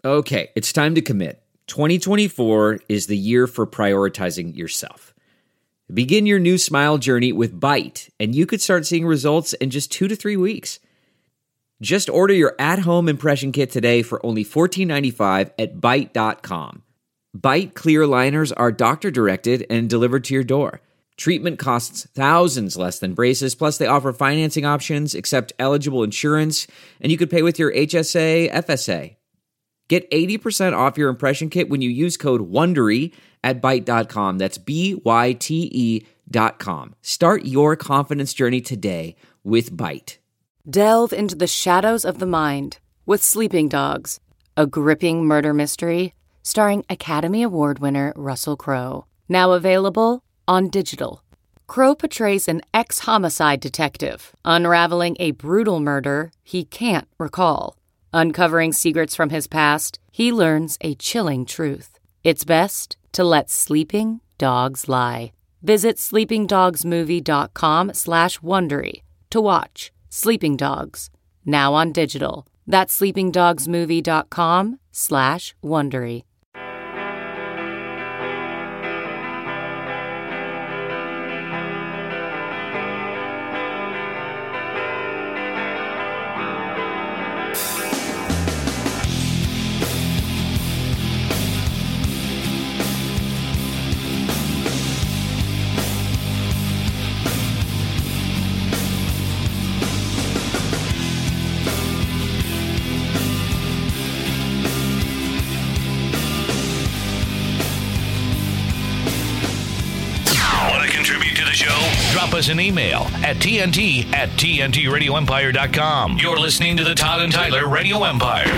Okay, it's time to commit. 2024 is the year for prioritizing yourself. Begin your new smile journey with Byte, and you could start seeing results in just 2 to 3 weeks. Just order your at-home impression kit today for only $14.95 at Byte.com. Byte clear liners are doctor-directed and delivered to your door. Treatment costs thousands less than braces, plus they offer financing options, accept eligible insurance, and you could pay with your HSA, FSA. Get 80% off your impression kit when you use code WONDERY at Byte.com. That's BYTE.com. Start your confidence journey today with Byte. Delve into the shadows of the mind with Sleeping Dogs, a gripping murder mystery starring Academy Award winner Russell Crowe. Now available on digital. Crowe portrays an ex-homicide detective unraveling a brutal murder he can't recall. Uncovering secrets from his past, he learns a chilling truth. It's best to let sleeping dogs lie. Visit sleepingdogsmovie.com/Wondery to watch Sleeping Dogs, now on digital. That's sleepingdogsmovie.com/Wondery. Drop us an email at TNT@TNTRadioEmpire.com. You're listening to the Todd and Tyler Radio Empire.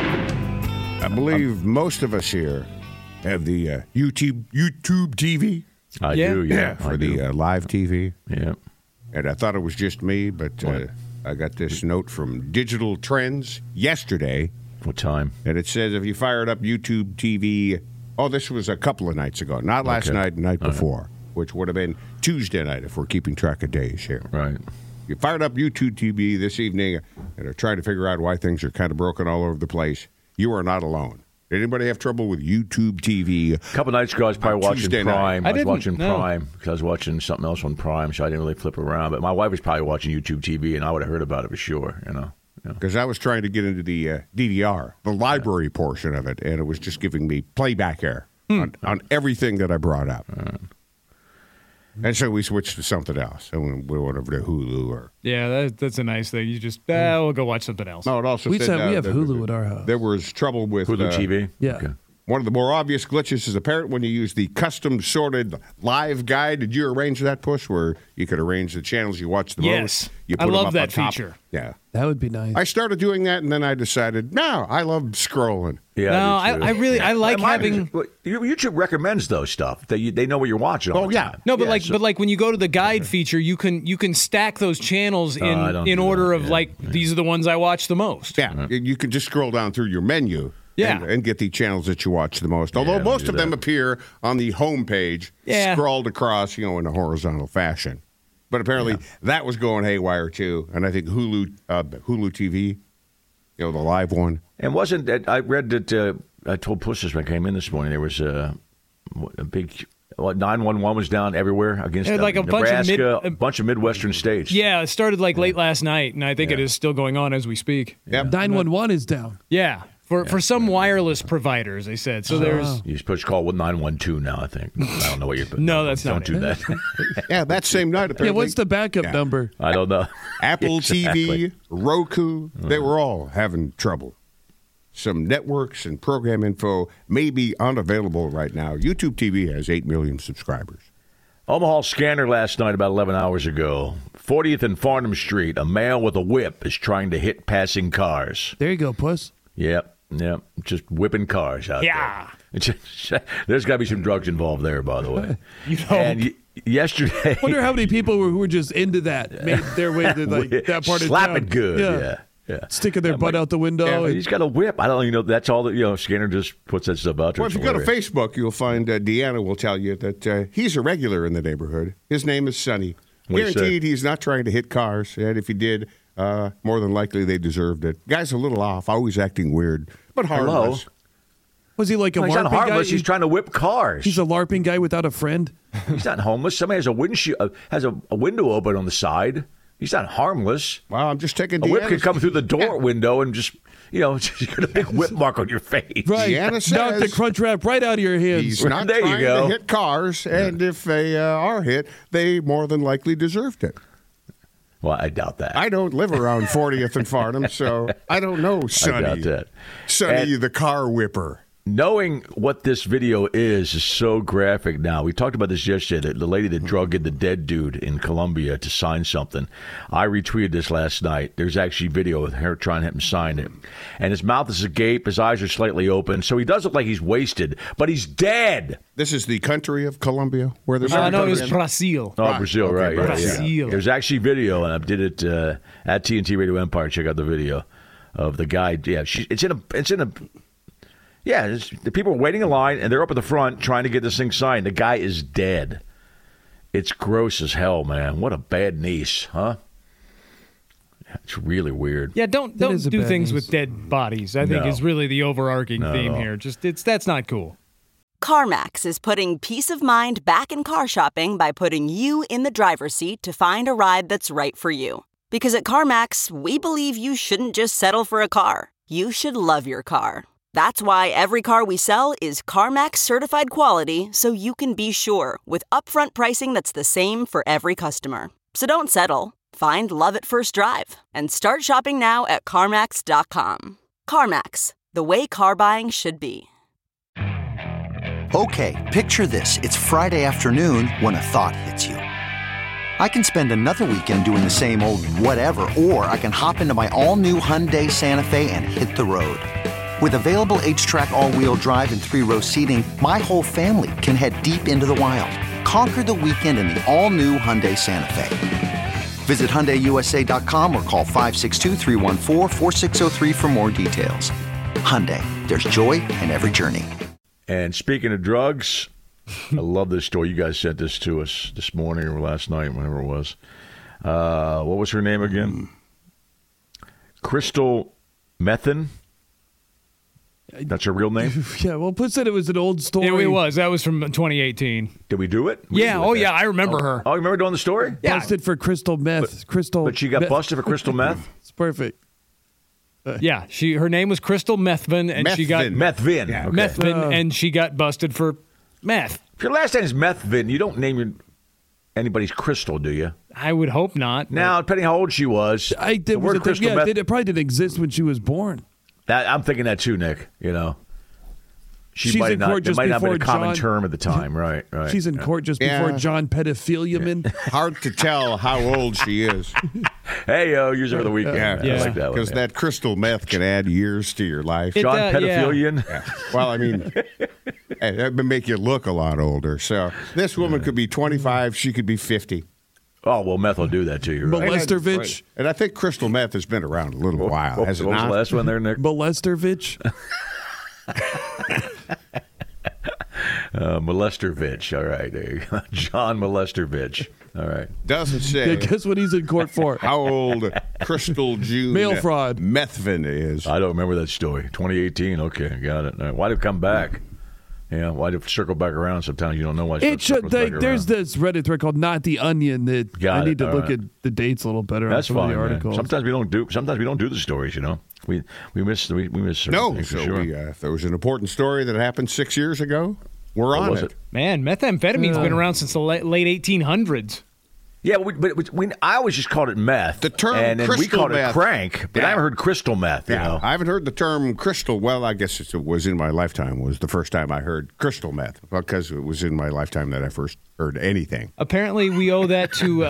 I believe most of us here have the YouTube TV. I do, yeah. For the live TV. Yeah. And I thought it was just me, but I got this note from Digital Trends yesterday. What time? And it says if you fired up YouTube TV, this was a couple of nights ago, not last night, the night before, which would have been Tuesday night if we're keeping track of days here. Right. You fired up YouTube TV this evening and are trying to figure out why things are kind of broken all over the place. You are not alone. Did anybody have trouble with YouTube TV? A couple nights ago, I was probably watching Tuesday Prime. night? I was watching Prime because I was watching something else on Prime, so I didn't really flip around. But my wife was probably watching YouTube TV, and I would have heard about it for sure, you know. Because I was trying to get into the DVR, the library portion of it, and it was just giving me playback error on everything that I brought up. And so we switched to something else. And we went over to Hulu. That's a nice thing. You just, we'll go watch something else. No, it also we said we have Hulu at our house. There was trouble with Hulu TV? Yeah. Okay. One of the more obvious glitches is apparent when you use the custom sorted live guide. Did you arrange that, Push, where you could arrange the channels you watch the most? Yes. I love that feature. Yeah. That would be nice. I started doing that, and then I decided, no, I love scrolling. Yeah, no, I like having. YouTube recommends those stuff. They know what you're watching. All the time. No, but but when you go to the guide feature, you can stack those channels in order of these are the ones I watch the most. Yeah, you can just scroll down through your menu. Yeah. And get the channels that you watch the most. Although most of them appear on the home page, scrolled across, in a horizontal fashion. But apparently that was going haywire too. And I think Hulu TV, the live one. And wasn't it, I read that, I told Puss this when I came in this morning, there was a big, 911 was down everywhere against Nebraska, a bunch of Midwestern states. Yeah, it started late last night, and I think it is still going on as we speak. Yep. 911 is down. Yeah. For some wireless providers, they said. So there's... You're supposed to call 912 now, I think. I don't know what you're... No, that's not Don't do that. Yeah, that same night, apparently. Yeah, what's the backup number? I don't know. Apple TV, Roku, they were all having trouble. Some networks and program info may be unavailable right now. YouTube TV has 8 million subscribers. Omaha scanner last night about 11 hours ago. 40th and Farnham Street, a male with a whip is trying to hit passing cars. There you go, Puss. Yep, just whipping cars out there. There's got to be some drugs involved there, by the way. And yesterday... I wonder how many people who were just into that made their way to that part of town. Slap it good, yeah. Sticking their butt out the window. Yeah, he's got a whip. I don't know. That's all that, Scanner just puts that stuff out there. Well, if you go to Facebook, you'll find Deanna will tell you that he's a regular in the neighborhood. His name is Sonny. Guaranteed he's not trying to hit cars. And if he did, more than likely they deserved it. Guy's a little off, always acting weird, but harmless. Was he like a LARPing he's not harmless. guy? He's trying to whip cars. He's a LARPing guy without a friend? He's not homeless. Somebody has a window open on the side. He's not harmless. Well, I'm just taking a whip could come through the door window and just, you get a big whip mark on your face. Right. Deanna says knock the crunch wrap right out of your hands. He's not trying to hit cars, and if they are hit, they more than likely deserved it. Well, I doubt that. I don't live around 40th and Farnham, so I don't know Sonny. I doubt that. Sonny, the car whipper. Knowing what this video is so graphic now. We talked about this yesterday, the lady that drug in the dead dude in Colombia to sign something. I retweeted this last night. There's actually video of her trying to have him sign it. And his mouth is agape, his eyes are slightly open, so he does look like he's wasted, but he's dead. This is the country of Colombia? Where there's no, it's Brazil. Oh, Brazil, right. Brazil. Yeah. There's actually video, and I did it at TNT Radio Empire. Check out the video of the guy. Yeah, it's in a... Yeah, the people are waiting in line, and they're up at the front trying to get this thing signed. The guy is dead. It's gross as hell, man. What a bad niece, huh? It's really weird. Yeah, don't do things with dead bodies. I think is really the overarching theme here. That's not cool. CarMax is putting peace of mind back in car shopping by putting you in the driver's seat to find a ride that's right for you. Because at CarMax, we believe you shouldn't just settle for a car. You should love your car. That's why every car we sell is CarMax certified quality, so you can be sure with upfront pricing that's the same for every customer. So don't settle. Find love at first drive and start shopping now at CarMax.com. CarMax, the way car buying should be. Okay, picture this. It's Friday afternoon when a thought hits you. I can spend another weekend doing the same old whatever, or I can hop into my all-new Hyundai Santa Fe and hit the road. With available H-Track all-wheel drive and 3-row seating, my whole family can head deep into the wild. Conquer the weekend in the all-new Hyundai Santa Fe. Visit HyundaiUSA.com or call 562-314-4603 for more details. Hyundai, there's joy in every journey. And speaking of drugs, I love this story. You guys sent this to us this morning or last night, whenever it was. What was her name again? Crystal Methvin. That's her real name? Yeah, well, Put said it was an old story. Yeah, it was. That was from 2018. Did we do it? Yeah, I remember her. Oh, you remember doing the story? Yeah. Busted for crystal meth. But she got busted for crystal meth? It's perfect. Yeah, her name was Crystal Methvin, and she got... Methvin. Yeah, okay. Methvin, and she got busted for meth. If your last name is Methvin, you don't name anybody's Crystal, do you? I would hope not. Now, depending how old she was, it probably didn't exist when she was born. I'm thinking that too, Nick. She She's might in not. court It might not have been a common John- term at the time, right? She's in court just before John Pedophiliaman. Hard to tell how old she is. Hey, use it for the weekend. I like that one. Because that crystal meth can add years to your life. John Pedophilian? Yeah. Well, I mean, that would make you look a lot older. So this woman could be 25. She could be 50. Oh, well, meth will do that to you, right? Molestovich. And I think crystal meth has been around a little while. Has it what was not? the last one there, Nick? Molestovich. Molestovich. All right, there you go. John Molestovich. All right. Doesn't say. Yeah, guess what he's in court for? How old Crystal June Mail fraud. Methvin is. I don't remember that story. 2018. Okay, got it. All right. Why'd it come back? Yeah, why'd it circle back around? Sometimes you don't know why it circles back around. There's this Reddit thread called Not the Onion that I need to look at the dates a little better. That's on some fine. of the articles. Sometimes we don't do the stories. We miss certain things, so sure. if there was an important story that happened 6 years ago, we're on it. Man, methamphetamine's been around since the late 1800s. Yeah, but I always just called it meth. The term and then we called meth. it crank, but I haven't heard crystal meth. Yeah, I haven't heard the term crystal. Well, I guess it was in my lifetime. Was the first time I heard crystal meth because it was in my lifetime that I first heard anything. Apparently, we owe that to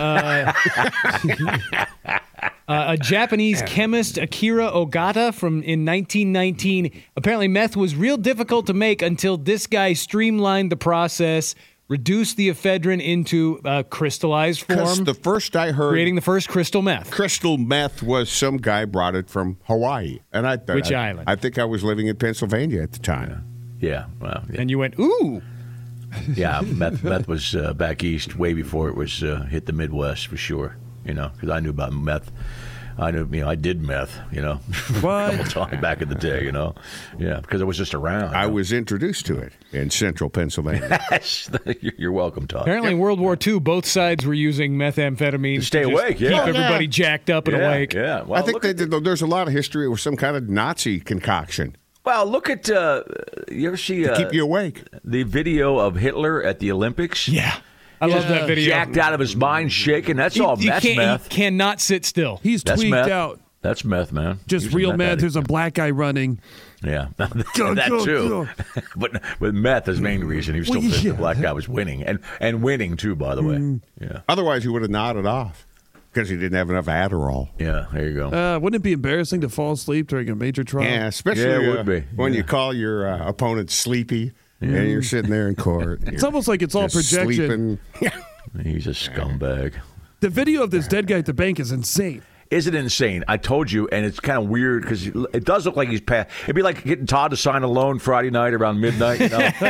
a Japanese chemist, Akira Ogata, in 1919. Apparently, meth was real difficult to make until this guy streamlined the process, reduced the ephedrine into crystallized form. The first I heard, creating the first crystal meth. Crystal meth was some guy brought it from Hawaii, and Which island? I think I was living in Pennsylvania at the time. Yeah, well, yeah. And you went, ooh. Yeah, meth was back east way before it was hit the Midwest for sure. Because I knew about meth I knew, I did meth, What? a couple times back in the day, Yeah, because it was just around. I was introduced to it in central Pennsylvania. You're welcome, Todd. Apparently, in World War II, both sides were using methamphetamine to stay awake, yeah. Keep everybody jacked up and awake. Yeah, well, I think there's a lot of history with some kind of Nazi concoction. Well, look at, you ever see... to keep you awake. The video of Hitler at the Olympics? Yeah. I love that video. Jacked out of his mind, shaking. That's meth. He cannot sit still. He's tweaked out. That's meth, man. Just real mad. There's a black guy running. Yeah, that too. But with meth, his main reason he was still pissed the black guy was winning. And winning, too, by the way. Yeah. Otherwise, he would have nodded off because he didn't have enough Adderall. Yeah, there you go. Wouldn't it be embarrassing to fall asleep during a major trial? Yeah, especially it would be. When you call your opponent sleepy and you're sitting there in court. It's almost like it's all projection. He's a scumbag. The video of this dead guy at the bank is insane. Is it insane? I told you, and it's kind of weird because it does look like he's passed. It'd be like getting Todd to sign a loan Friday night around midnight.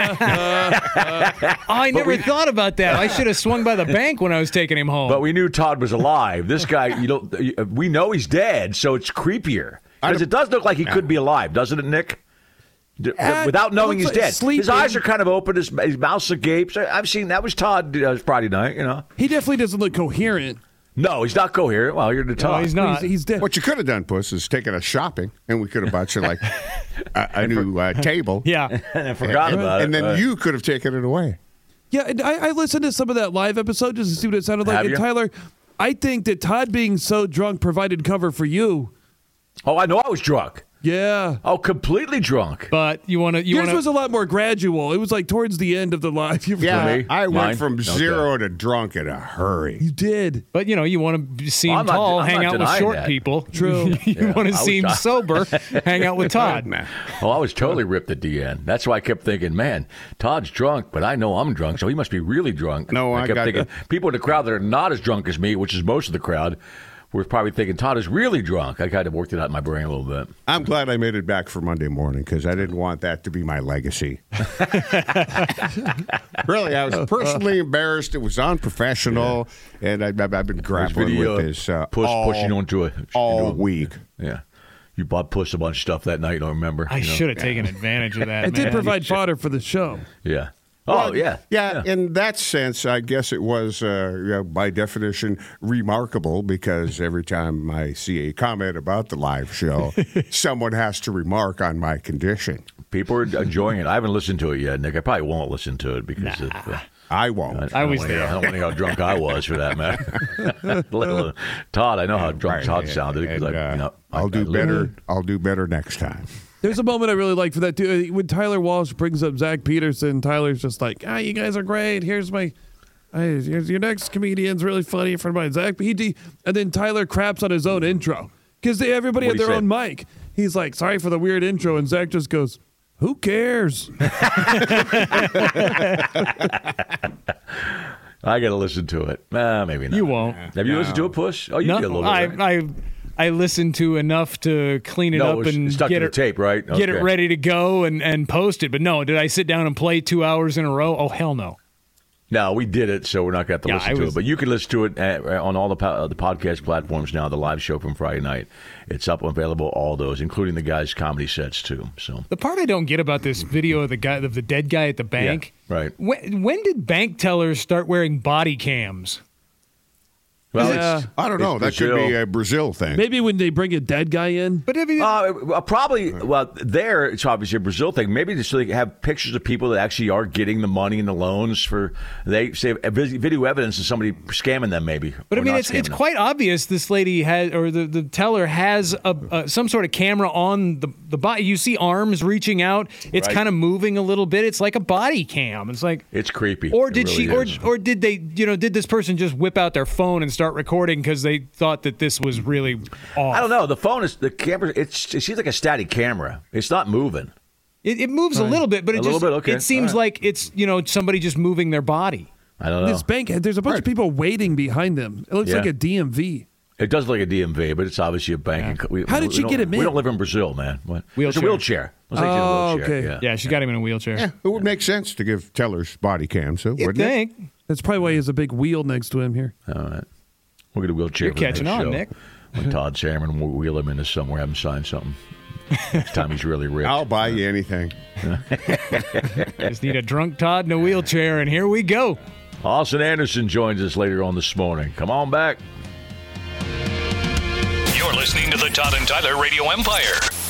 I never thought about that. I should have swung by the bank when I was taking him home. But we knew Todd was alive. This guy, we know he's dead, so it's creepier. Because it does look like he could be alive, doesn't it, Nick? Without knowing he's dead. His eyes are kind of open, his mouth's agape. I've seen that was Todd Friday night, He definitely doesn't look coherent. No, he's not coherent. Well, you're the Todd. No, he's not. He's dead. What you could have done, Puss, is taken us shopping, and we could have bought you like a new table. Yeah. And I forgot about it. And then you could have taken it away. Yeah, and I listened to some of that live episode just to see what it sounded like. Have and you? Tyler, I think that Todd being so drunk provided cover for you. Oh, I know I was drunk. Yeah. Oh, completely drunk. But yours was a lot more gradual. It was like towards the end of the live. Yeah, I went Mine? from zero to drunk in a hurry. You did. But, you want to seem I'm not- tall, I'm hang not out with denying short that. people. True. You want to seem sober, hang out with Todd. Oh, I was totally ripped at the end. That's why I kept thinking, man, Todd's drunk, but I know I'm drunk, so he must be really drunk. No, I kept thinking, people in the crowd that are not as drunk as me, which is most of the crowd, were probably thinking Todd is really drunk. I kind of worked it out in my brain a little bit. I'm glad I made it back for Monday morning because I didn't want that to be my legacy. Really, I was personally embarrassed. It was unprofessional, and I've been grappling with this pushing onto it all week. Yeah. You bought Puss a bunch of stuff that night, you don't remember? I should have taken advantage of that. It did provide fodder for the show. Yeah. Well, Oh, yeah. Yeah, in that sense, I guess it was, by definition, remarkable because every time I see a comment about the live show, someone has to remark on my condition. People are enjoying it. I haven't listened to it yet, Nick. I probably won't listen to it because of, I won't. I was I there. don't want to hear how drunk I was, for that matter. Todd, I know how drunk Todd sounded. I'll do better. I'll do better next time. There's a moment I really like for that too. When Tyler Walsh brings up Zach Peterson, Tyler's just like, you guys are great. Here's your next comedian's really funny in front of mine. Zach, and then Tyler craps on his own intro because everybody had their own mic. He's like, sorry for the weird intro, and Zach just goes, who cares? I got to listen to it. Maybe not. You won't. Have you listened to it, Push? Oh, you did a little bit. Right? I listened to enough to clean it up and get it tape, right? Get it ready to go and post it. But no, did I sit down and play 2 hours in a row? Oh, hell no. No, we did it, so we're not going to have to listen to it. But you can listen to it on all the podcast platforms now, the live show from Friday night. It's up and available, all those, including the guys' comedy sets, too. So the part I don't get about this video of the dead guy at the bank, right? When did bank tellers start wearing body cams? Well, I don't know. That could be a Brazil thing. Maybe when they bring a dead guy in. But have you probably, there it's obviously a Brazil thing. Maybe just so they have pictures of people that actually are getting the money and the loans for, they say, video evidence of somebody scamming them, maybe. But I mean, it's quite obvious this lady has, or the teller has some sort of camera on the body. You see arms reaching out. It's kind of moving a little bit. It's like a body cam. It's like, it's creepy. Or did or did they, did this person just whip out their phone and start recording because they thought that this was really off? I don't know. The camera, it seems like a static camera. It's not moving. It moves a little bit, but it seems like it's, somebody just moving their body. I don't know. This bank, there's a bunch of people waiting behind them. It looks like a DMV. It does look like a DMV, but it's obviously a bank. Yeah. How did she get him in? We don't live in Brazil, man. What? Wheelchair. It's a wheelchair. Okay. Yeah, she got him in a wheelchair. Yeah, it would make sense to give tellers body cams, wouldn't it? That's probably why he has a big wheel next to him here. All right. We'll get a wheelchair. You're catching on, Nick. When Todd Salmon will wheel him into somewhere, have him sign something. Next time he's really rich. I'll buy you anything. Just need a drunk Todd in a wheelchair, and here we go. Austin Anderson joins us later on this morning. Come on back. You're listening to the Todd and Tyler Radio Empire.